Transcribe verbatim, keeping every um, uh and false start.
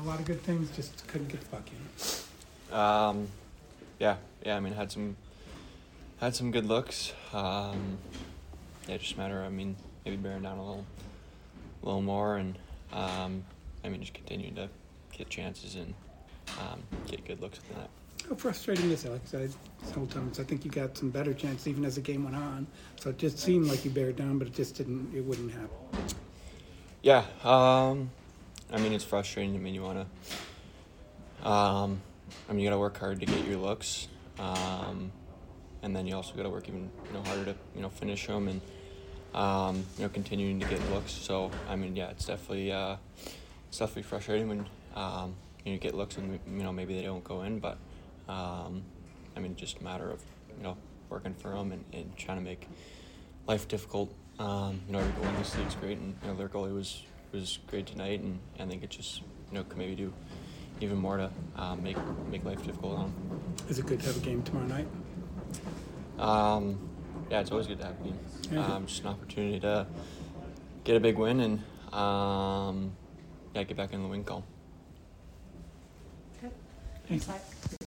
lot of good things, just couldn't get the puck in. Um, yeah, yeah. I mean, had some had some good looks. Um, yeah, just a matter. I mean, maybe bearing down a little, a little more, and um, I mean, just continuing to get chances and um, get good looks at the net. How frustrating is it? Like I said, several times, I think you got some better chances even as the game went on. So it just seemed like you bared down, but it just didn't. It wouldn't happen. Yeah. Um, I mean, it's frustrating. I mean, you want to. Um, I mean, you got to work hard to get your looks, um, and then you also got to work even you know harder to you know finish them and um, you know continuing to get looks. So I mean, yeah, it's definitely uh, it's definitely frustrating when um, you, know, you get looks and you know maybe they don't go in, but um, I mean, just a matter of you know working for them and, and trying to make life difficult. Um, you know, every goal in this league's great, and you know their goalie was was great tonight, and I think it just you know could maybe do even more to um, make make life difficult on them. Is it good to have a game tomorrow night? Um, yeah, it's always good to have a game. Yeah. Um, just an opportunity to get a big win and um, yeah, get back in the win column. Good. Thanks, Mike.